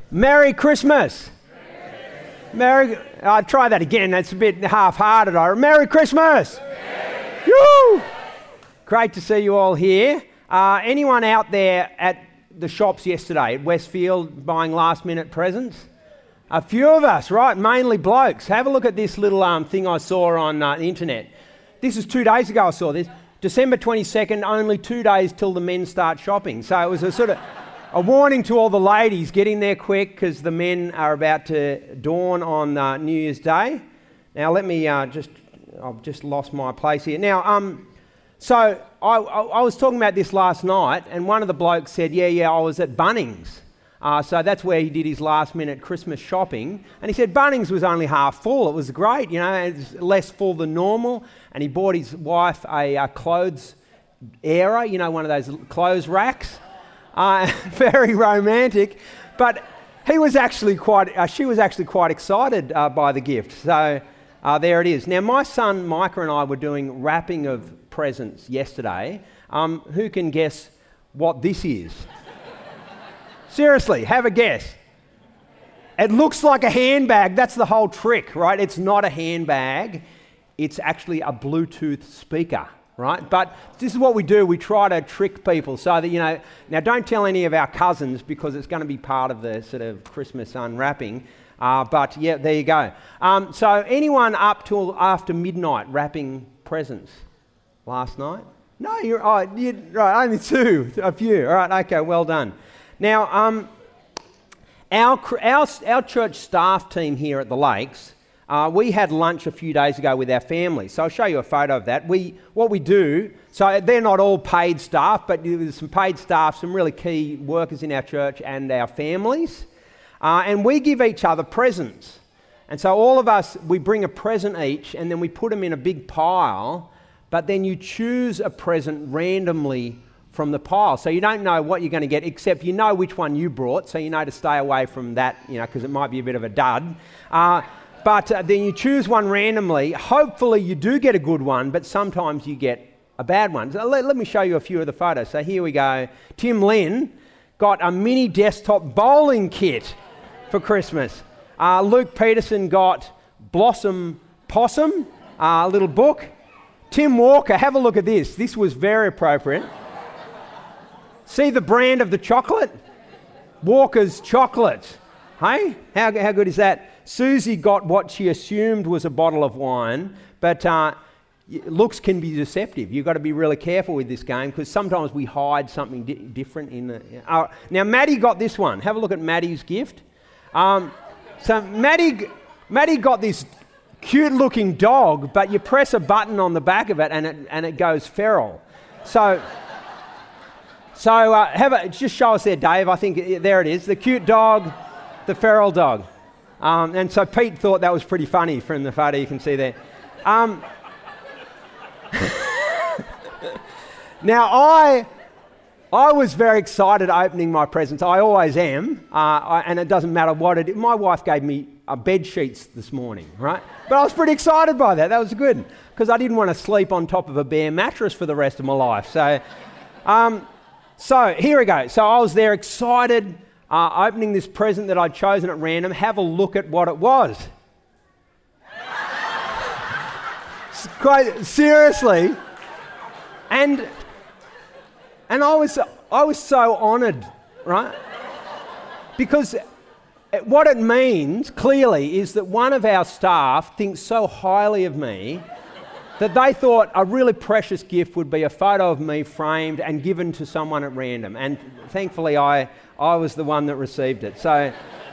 Merry Christmas. I'll try that again. That's a bit half-hearted. Merry Christmas. Woo! Great to see you all here. Anyone out there at the shops yesterday at Westfield buying last-minute presents? A few of us, right? Mainly blokes. Have a look at this little thing I saw on the internet. This is 2 days ago I saw this. December 22nd, only 2 days till the men start shopping. So it was a sort of a warning to all the ladies, get in there quick because the men are about to dawn on New Year's Day. Now let me I've just lost my place here. Now, so I was talking about this last night, and one of the blokes said, yeah, I was at Bunnings. So that's where he did his last-minute Christmas shopping. And he said Bunnings was only half full. It was great, it's less full than normal. And he bought his wife a clothes airer, one of those clothes racks. Very romantic. But she was actually quite excited by the gift. So there it is. Now, my son Micah and I were doing wrapping of presents yesterday. Who can guess what this is? Seriously, have a guess. It looks like a handbag. That's the whole trick, right? It's not a handbag. It's actually a Bluetooth speaker, right? But this is what we do. We try to trick people so that, now don't tell any of our cousins because it's going to be part of the sort of Christmas unwrapping. But yeah, there you go. So anyone up till after midnight wrapping presents last night? No, you're right, only two, a few. All right, okay, well done. Now, our church staff team here at the Lakes, we had lunch a few days ago with our families. So I'll show you a photo of that. What we do, so they're not all paid staff, but there's some paid staff, some really key workers in our church and our families. And we give each other presents. And so all of us, we bring a present each, and then we put them in a big pile, but then you choose a present randomly from the pile. So you don't know what you're going to get, except you know which one you brought, so you know to stay away from that, because it might be a bit of a dud. But then you choose one randomly. Hopefully you do get a good one, but sometimes you get a bad one. So let me show you a few of the photos. So here we go. Tim Lynn got a mini desktop bowling kit for Christmas. Luke Peterson got Blossom Possum, a little book. Tim Walker, have a look at this. This was very appropriate. See the brand of the chocolate? Walker's Chocolate. Hey? How good is that? Susie got what she assumed was a bottle of wine, but looks can be deceptive. You've got to be really careful with this game because sometimes we hide something different in the... Now, Maddie got this one. Have a look at Maddie's gift. So Maddie got this cute-looking dog, but you press a button on the back of it and it goes feral. So just show us there, Dave. I think there it is. The cute dog, the feral dog. And so Pete thought that was pretty funny from the photo you can see there. Now, I was very excited opening my presents. I always am, and it doesn't matter what it is. My wife gave me bed sheets this morning, right? But I was pretty excited by that. That was good because I didn't want to sleep on top of a bare mattress for the rest of my life. So here we go. So I was there excited, opening this present that I'd chosen at random. Have a look at what it was. Quite seriously. And I was so honoured, right? Because what it means, clearly, is that one of our staff thinks so highly of me that they thought a really precious gift would be a photo of me framed and given to someone at random. And thankfully, I was the one that received it. So,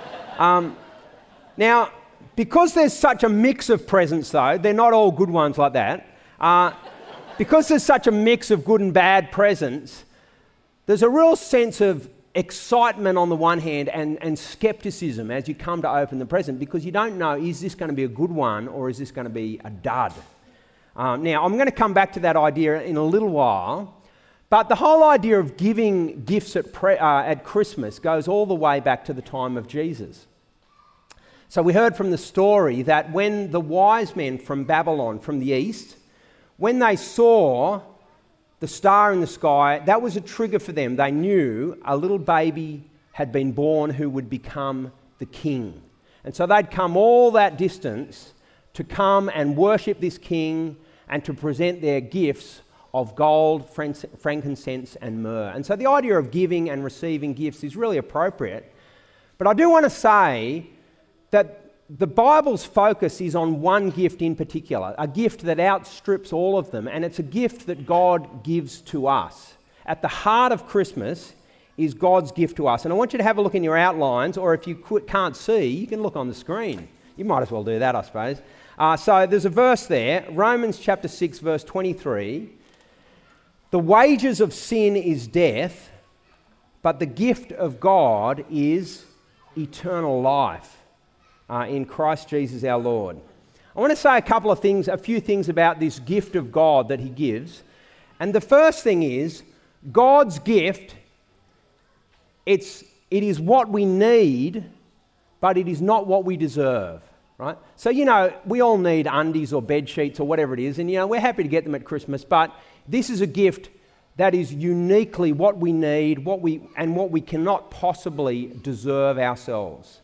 now, because there's such a mix of presents, though, they're not all good ones like that. Because there's such a mix of good and bad presents, there's a real sense of excitement on the one hand and skepticism as you come to open the present because you don't know, is this going to be a good one or is this going to be a dud? Now, I'm going to come back to that idea in a little while, but the whole idea of giving gifts at Christmas goes all the way back to the time of Jesus. So we heard from the story that when the wise men from Babylon, from the east, when they saw the star in the sky, that was a trigger for them. They knew a little baby had been born who would become the king. And so they'd come all that distance to come and worship this king and to present their gifts of gold, frankincense and myrrh. And so the idea of giving and receiving gifts is really appropriate. But I do want to say that the Bible's focus is on one gift in particular, a gift that outstrips all of them, and it's a gift that God gives to us. At the heart of Christmas is God's gift to us. And I want you to have a look in your outlines, or if you can't see, you can look on the screen. You might as well do that, I suppose. So there's a verse there, Romans chapter 6, verse 23. The wages of sin is death, but the gift of God is eternal life in Christ Jesus our Lord. I want to say a few things about this gift of God that he gives. And the first thing is, God's gift, it is what we need, but it is not what we deserve, right? So, we all need undies or bed sheets or whatever it is, and, we're happy to get them at Christmas, but this is a gift that is uniquely what we need, what we cannot possibly deserve ourselves.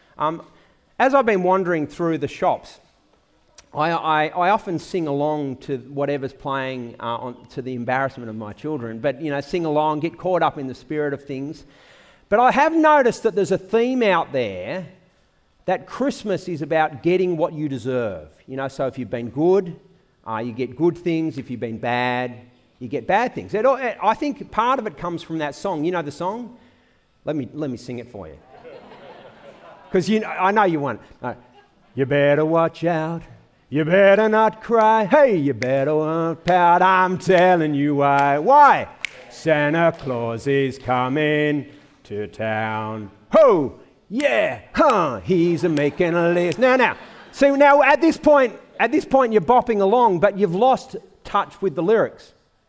As I've been wandering through the shops, I often sing along to whatever's playing to the embarrassment of my children, but, sing along, get caught up in the spirit of things. But I have noticed that there's a theme out there that Christmas is about getting what you deserve. So if you've been good, you get good things. If you've been bad, you get bad things. I think part of it comes from that song. You know the song? Let me sing it for you. Because I know you want it. You better watch out. You better not cry. Hey, you better not pout. I'm telling you why. Why? Santa Claus is coming to town. Ho! Yeah! Huh! He's making a list. Now. See, now at this point you're bopping along, but you've lost touch with the lyrics.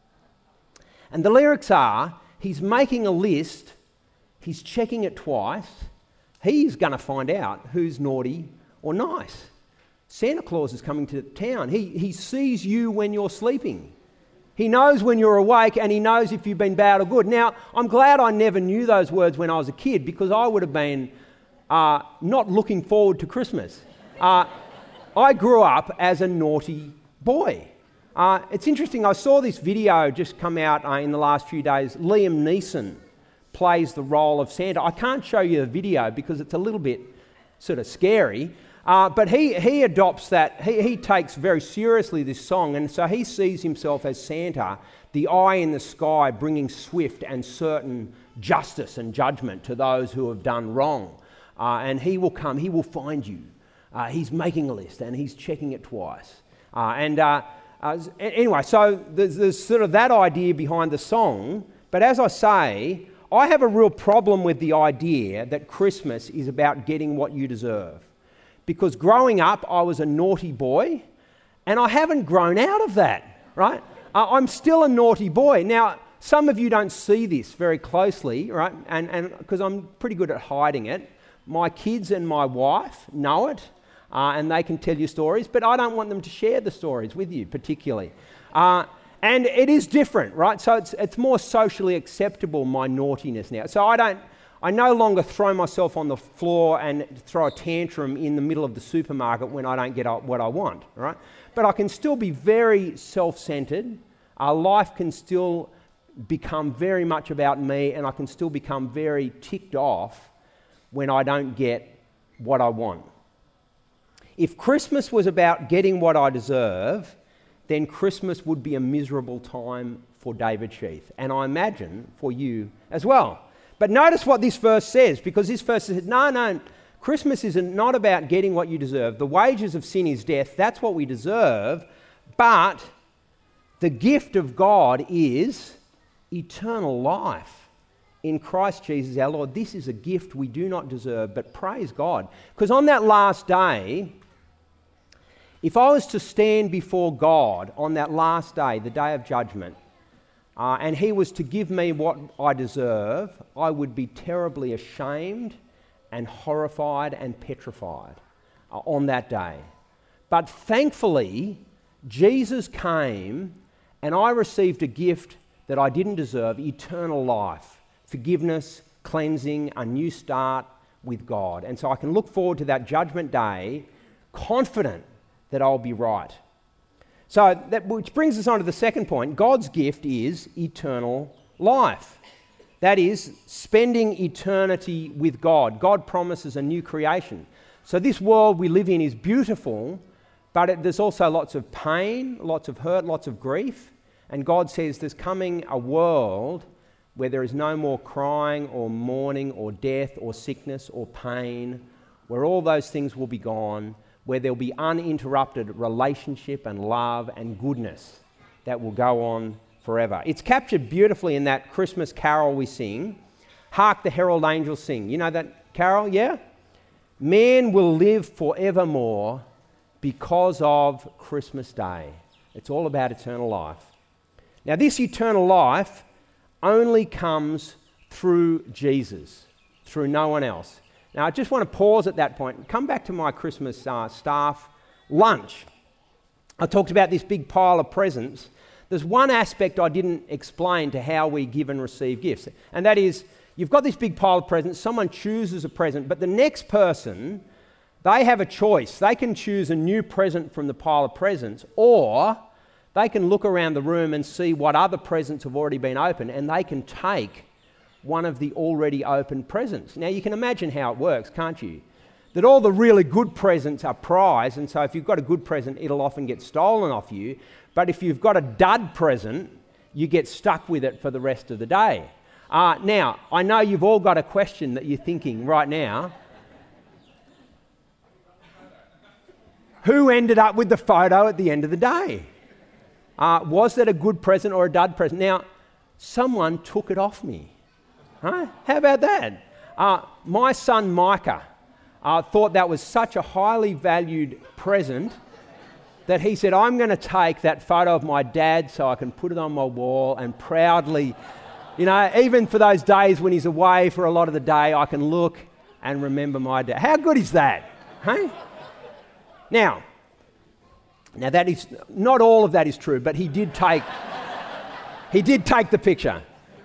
And the lyrics are, he's making a list, he's checking it twice, he's going to find out who's naughty or nice. Santa Claus is coming to town. He sees you when you're sleeping. He knows when you're awake, and he knows if you've been bad or good. Now, I'm glad I never knew those words when I was a kid, because I would have been not looking forward to Christmas. I grew up as a naughty boy. It's interesting, I saw this video just come out in the last few days. Liam Neeson plays the role of Santa. I can't show you the video because it's a little bit sort of scary, but he adopts that. He takes very seriously this song, and so he sees himself as Santa, the eye in the sky, bringing swift and certain justice and judgment to those who have done wrong. And he will come, he will find you. He's making a list and he's checking it twice. Anyway, so there's sort of that idea behind the song. But as I say, I have a real problem with the idea that Christmas is about getting what you deserve. Because growing up, I was a naughty boy, and I haven't grown out of that, right? I'm still a naughty boy. Now, some of you don't see this very closely, right? And because I'm pretty good at hiding it. My kids and my wife know it, and they can tell you stories, but I don't want them to share the stories with you particularly. And it is different, right? So it's more socially acceptable, my naughtiness now. So I no longer throw myself on the floor and throw a tantrum in the middle of the supermarket when I don't get what I want, right? But I can still be very self-centered. Life can still become very much about me, and I can still become very ticked off when I don't get what I want. If Christmas was about getting what I deserve, then Christmas would be a miserable time for David Sheath, and I imagine for you as well. But notice what this verse says, because this verse says, no, Christmas is not about getting what you deserve. The wages of sin is death. That's what we deserve. But the gift of God is eternal life in Christ Jesus our Lord. This is a gift we do not deserve, but praise God. Because on that last day, if I was to stand before God on that last day, the day of judgment, and he was to give me what I deserve, I would be terribly ashamed and horrified and petrified on that day. But thankfully, Jesus came and I received a gift that I didn't deserve, eternal life, forgiveness, cleansing, a new start with God. And so I can look forward to that judgment day, confident that I'll be right. So which brings us on to the second point. God's gift is eternal life. That is, spending eternity with God. God promises a new creation. So this world we live in is beautiful, but there's also lots of pain, lots of hurt, lots of grief. And God says there's coming a world where there is no more crying or mourning or death or sickness or pain, where all those things will be gone, where there'll be uninterrupted relationship and love and goodness that will go on forever. It's captured beautifully in that Christmas carol we sing, Hark the Herald Angels Sing. You know that carol, yeah? Man will live forevermore because of Christmas Day. It's all about eternal life. Now, this eternal life only comes through Jesus, through no one else. Now, I just want to pause at that point and come back to my Christmas staff lunch. I talked about this big pile of presents. There's one aspect I didn't explain to how we give and receive gifts, and that is you've got this big pile of presents, someone chooses a present, but the next person, they have a choice. They can choose a new present from the pile of presents, or they can look around the room and see what other presents have already been opened, and they can take one of the already opened presents. Now, you can imagine how it works, can't you? That all the really good presents are prized, and so if you've got a good present, it'll often get stolen off you. But if you've got a dud present, you get stuck with it for the rest of the day. Now, I know you've all got a question that you're thinking right now. Who ended up with the photo at the end of the day? Was that a good present or a dud present? Now, someone took it off me. Huh? How about that? My son Micah thought that was such a highly valued present that he said, I'm going to take that photo of my dad so I can put it on my wall and proudly, even for those days when he's away for a lot of the day, I can look and remember my dad. How good is that? Hey? Now that is not all of that is true, but he did take the picture.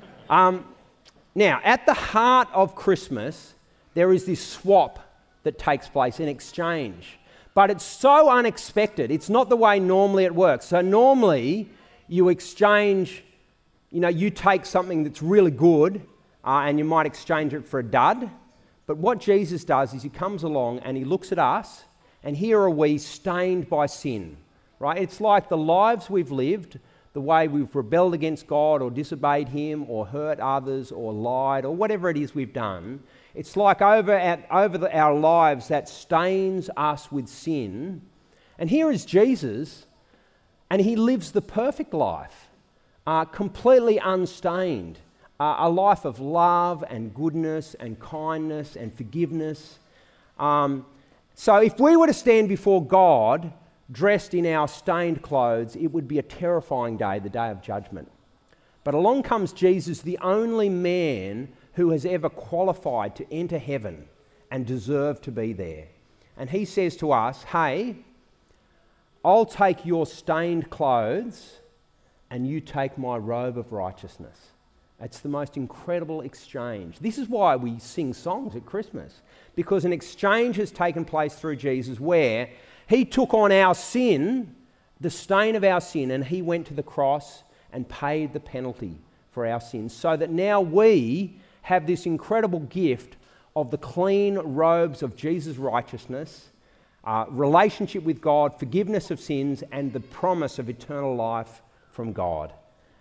Now, at the heart of Christmas, there is this swap that takes place, an exchange. But it's so unexpected. It's not the way normally it works. So normally you exchange, you take something that's really good and you might exchange it for a dud. But what Jesus does is he comes along and he looks at us, and here are we stained by sin, right? It's like the lives we've lived, the way we've rebelled against God or disobeyed him or hurt others or lied or whatever it is we've done. It's like over our lives that stains us with sin. And here is Jesus, and he lives the perfect life, completely unstained, a life of love and goodness and kindness and forgiveness. So if we were to stand before God dressed in our stained clothes, it would be a terrifying day, the day of judgment. But along comes Jesus, the only man who has ever qualified to enter heaven and deserve to be there. And he says to us, hey, I'll take your stained clothes and you take my robe of righteousness. It's the most incredible exchange. This is why we sing songs at Christmas, because an exchange has taken place through Jesus where he took on our sin, the stain of our sin, and he went to the cross and paid the penalty for our sins, so that now we have this incredible gift of the clean robes of Jesus' righteousness, relationship with God, forgiveness of sins, and the promise of eternal life from God.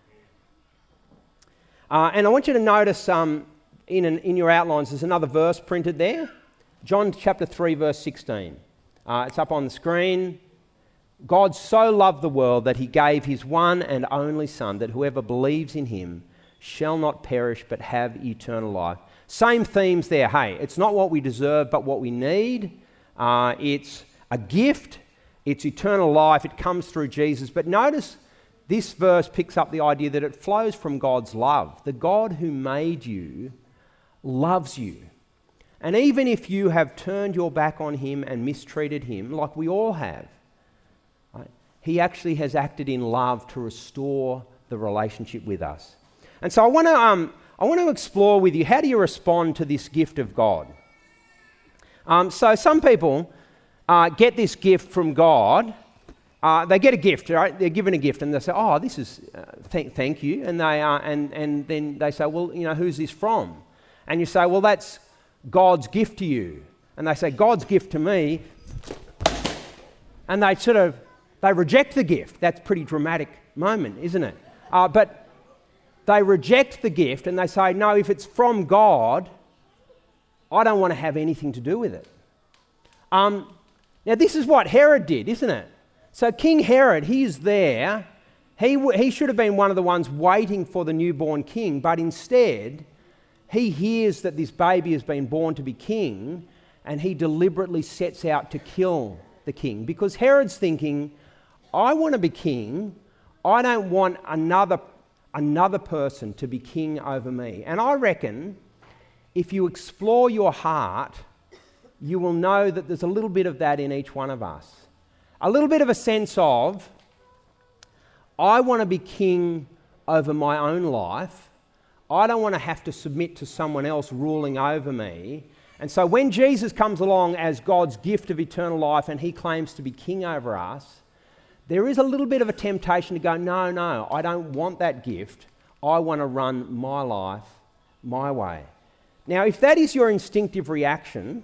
And I want you to notice in your outlines, there's another verse printed there. John chapter 3, verse 16. It's up on the screen. God so loved the world that he gave his one and only Son, that whoever believes in him shall not perish but have eternal life. Same themes there. Hey, it's not what we deserve but what we need. It's a gift. It's eternal life. It comes through Jesus. But notice this verse picks up the idea that it flows from God's love. The God who made you loves you. And even if you have turned your back on him and mistreated him, like we all have, right, he actually has acted in love to restore the relationship with us. And so I I want to explore with you, how do you respond to this gift of God? So some people get this gift from God. They get a gift, right? They're given a gift, and they say, "Oh, this is thank you," and they and then they say, "Well, who's this from?" And you say, "Well, that's God's gift to you." And they say, "God's gift to me," and they reject the gift. That's a pretty dramatic moment, isn't it? But they reject the gift, and they say, "No, if it's from God, I don't want to have anything to do with it." Now, this is what Herod did, isn't it? So King Herod, he's there. He should have been one of the ones waiting for the newborn king, but instead, he hears that this baby has been born to be king, and he deliberately sets out to kill the king. Because Herod's thinking, I want to be king. I don't want another person to be king over me. And I reckon if you explore your heart, you will know that there's a little bit of that in each one of us. A little bit of a sense of, I want to be king over my own life. I don't want to have to submit to someone else ruling over me. And so when Jesus comes along as God's gift of eternal life and he claims to be king over us, there is a little bit of a temptation to go, no, I don't want that gift. I want to run my life my way. Now, if that is your instinctive reaction,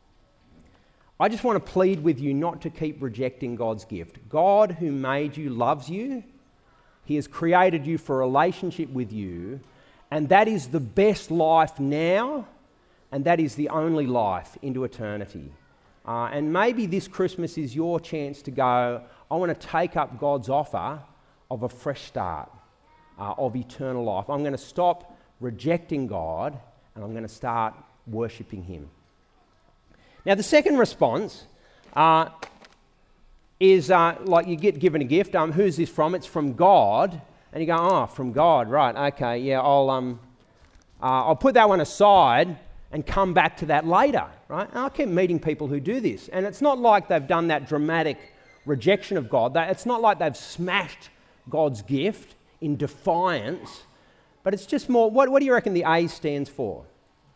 I just want to plead with you not to keep rejecting God's gift. God, who made you, loves you. He has created you for a relationship with you, and that is the best life now, and that is the only life into eternity. And maybe this Christmas is your chance to go, I want to take up God's offer of a fresh start, of eternal life. I'm going to stop rejecting God, and I'm going to start worshipping him. Now, the second response is like you get given a gift. Who's this from? It's from God. And you go, oh, from God, right, okay, yeah, I'll put that one aside and come back to that later, right? And I keep meeting people who do this. And it's not like they've done that dramatic rejection of God. It's not like they've smashed God's gift in defiance. But it's just more, what do you reckon the A stands for?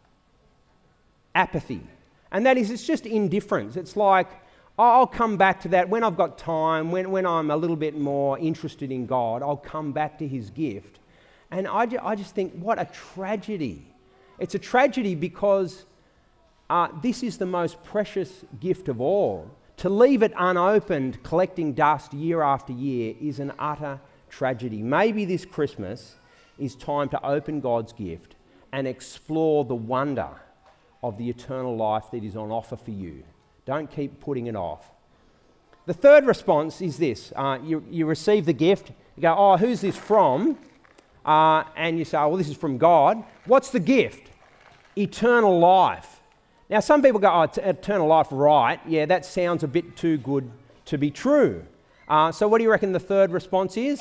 Apathy. And that is, it's just indifference. It's like, I'll come back to that when I've got time, when I'm a little bit more interested in God, I'll come back to his gift. And I just think, what a tragedy. It's a tragedy because this is the most precious gift of all. To leave it unopened, collecting dust year after year, is an utter tragedy. Maybe this Christmas is time to open God's gift and explore the wonder of the eternal life that is on offer for you. Don't keep putting it off. The third response is this. You receive the gift. You go, oh, who's this from? And you say, oh, well, this is from God. What's the gift? Eternal life. Now, some people go, oh, eternal life, right. Yeah, that sounds a bit too good to be true. So what do you reckon the third response is?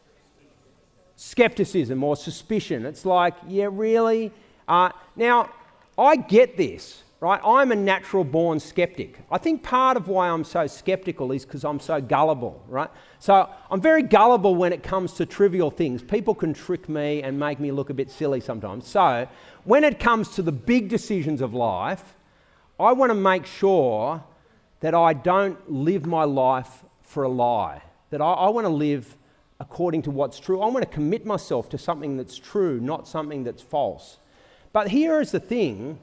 Skepticism or suspicion. It's like, yeah, really? Now, I get this, right? I'm a natural-born skeptic. I think part of why I'm so skeptical is because I'm so gullible, right? So I'm very gullible when it comes to trivial things. People can trick me and make me look a bit silly sometimes. So when it comes to the big decisions of life, I want to make sure that I don't live my life for a lie, that I want to live according to what's true. I want to commit myself to something that's true, not something that's false. But here is the thing,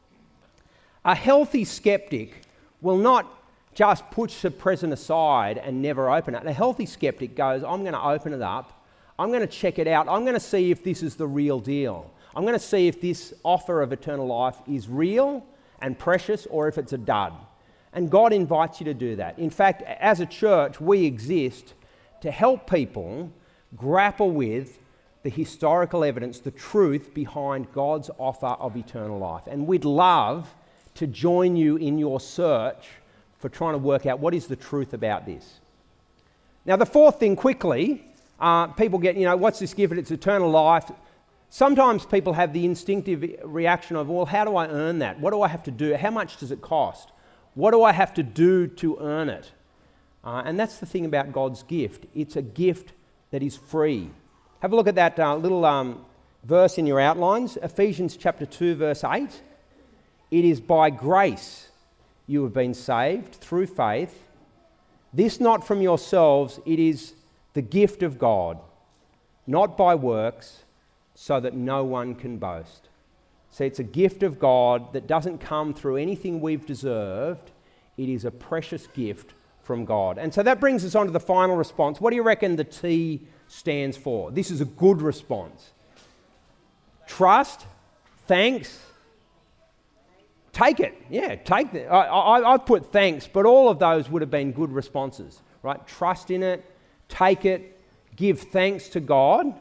a healthy skeptic will not just push the present aside and never open it. A healthy skeptic goes, I'm going to open it up, I'm going to check it out, I'm going to see if this is the real deal. I'm going to see if this offer of eternal life is real and precious or if it's a dud. And God invites you to do that. In fact, as a church, we exist to help people grapple with the historical evidence, the truth behind God's offer of eternal life. And we'd love to join you in your search for trying to work out what is the truth about this. Now, the fourth thing quickly, people get, what's this gift? It's eternal life. Sometimes people have the instinctive reaction of, well, how do I earn that? What do I have to do? How much does it cost? What do I have to do to earn it? And that's the thing about God's gift. It's a gift that is free. Have a look at that little verse in your outlines, Ephesians chapter 2, verse 8. It is by grace you have been saved through faith. This not from yourselves, it is the gift of God, not by works, so that no one can boast. See, it's a gift of God that doesn't come through anything we've deserved. It is a precious gift from God. And so that brings us on to the final response. What do you reckon the T stands for? This is a good response. Trust, thanks, take it. Yeah, take it. I've put thanks, but all of those would have been good responses, right? Trust in it, take it, give thanks to God.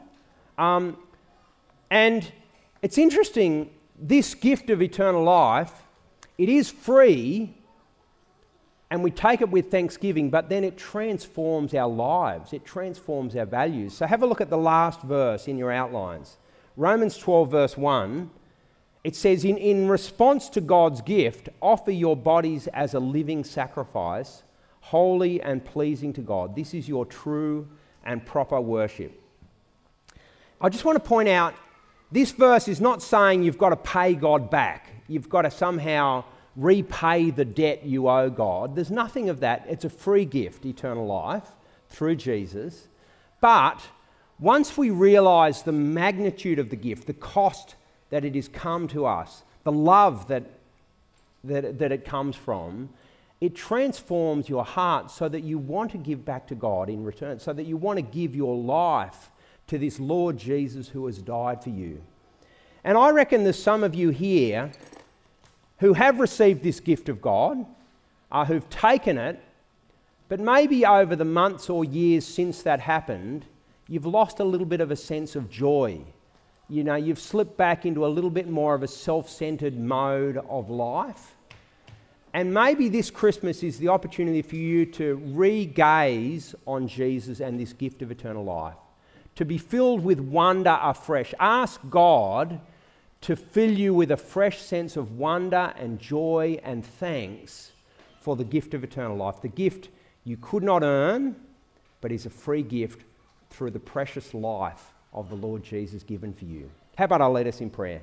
And it's interesting, this gift of eternal life, it is free, and we take it with thanksgiving, but then it transforms our lives. It transforms our values. So have a look at the last verse in your outlines. Romans 12, verse 1. It says, in response to God's gift, offer your bodies as a living sacrifice, holy and pleasing to God. This is your true and proper worship. I just want to point out, this verse is not saying you've got to pay God back. You've got to somehow repay the debt you owe God. There's nothing of that. It's a free gift, eternal life, through Jesus. But once we realise the magnitude of the gift, the cost that it has come to us, the love that it comes from, it transforms your heart so that you want to give back to God in return, so that you want to give your life to this Lord Jesus who has died for you. And I reckon there's some of you here who have received this gift of God, who've taken it, but maybe over the months or years since that happened, you've lost a little bit of a sense of joy. You know, you've slipped back into a little bit more of a self-centered mode of life. And maybe this Christmas is the opportunity for you to re-gaze on Jesus and this gift of eternal life, to be filled with wonder afresh. Ask God to fill you with a fresh sense of wonder and joy and thanks for the gift of eternal life, the gift you could not earn, but is a free gift through the precious life of the Lord Jesus given for you. How about I lead us in prayer?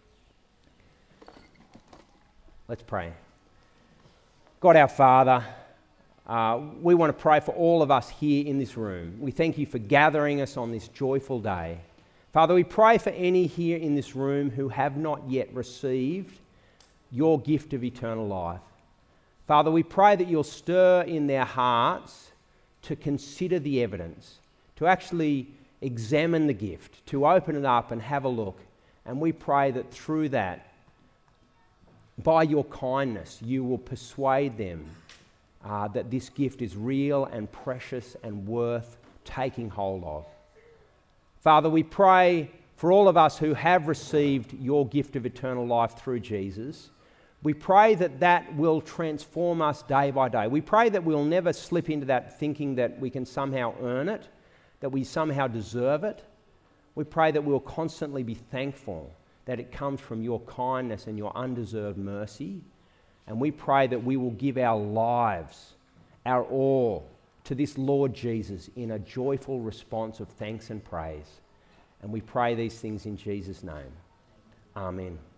Let's pray. God our Father, we want to pray for all of us here in this room. We thank you for gathering us on this joyful day. Father, we pray for any here in this room who have not yet received your gift of eternal life. Father, we pray that you'll stir in their hearts to consider the evidence, to actually examine the gift, to open it up and have a look. And we pray that through that, by your kindness, you will persuade them that this gift is real and precious and worth taking hold of. Father, we pray for all of us who have received your gift of eternal life through Jesus. We pray that that will transform us day by day. We pray that we'll never slip into that thinking that we can somehow earn it, that we somehow deserve it. We pray that we'll constantly be thankful that it comes from your kindness and your undeserved mercy. And we pray that we will give our lives, our all, to this Lord Jesus in a joyful response of thanks and praise. And we pray these things in Jesus' name. Amen.